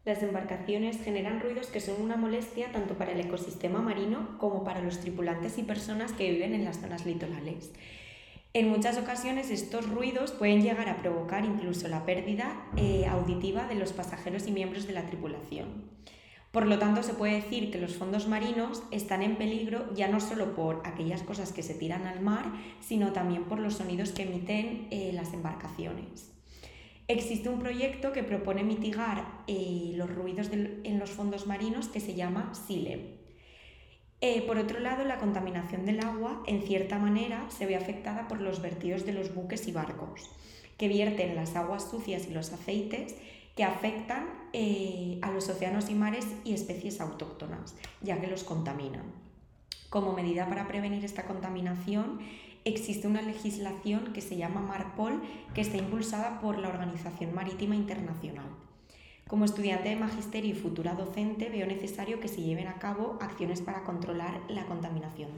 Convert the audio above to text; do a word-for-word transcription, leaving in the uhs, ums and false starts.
Las embarcaciones generan ruidos que son una molestia tanto para el ecosistema marino como para los tripulantes y personas que viven en las zonas litorales. En muchas ocasiones estos ruidos pueden llegar a provocar incluso la pérdida eh, auditiva de los pasajeros y miembros de la tripulación. Por lo tanto, se puede decir que los fondos marinos están en peligro ya no solo por aquellas cosas que se tiran al mar, sino también por los sonidos que emiten eh, las embarcaciones. Existe un proyecto que propone mitigar eh, los ruidos de, en los fondos marinos que se llama SILEM. Eh, por otro lado, la contaminación del agua, en cierta manera, se ve afectada por los vertidos de los buques y barcos, que vierten las aguas sucias y los aceites que afectan eh, a los océanos y mares y especies autóctonas, ya que los contaminan. Como medida para prevenir esta contaminación, existe una legislación que se llama MARPOL, que está impulsada por la Organización Marítima Internacional. Como estudiante de magisterio y futura docente, veo necesario que se lleven a cabo acciones para controlar la contaminación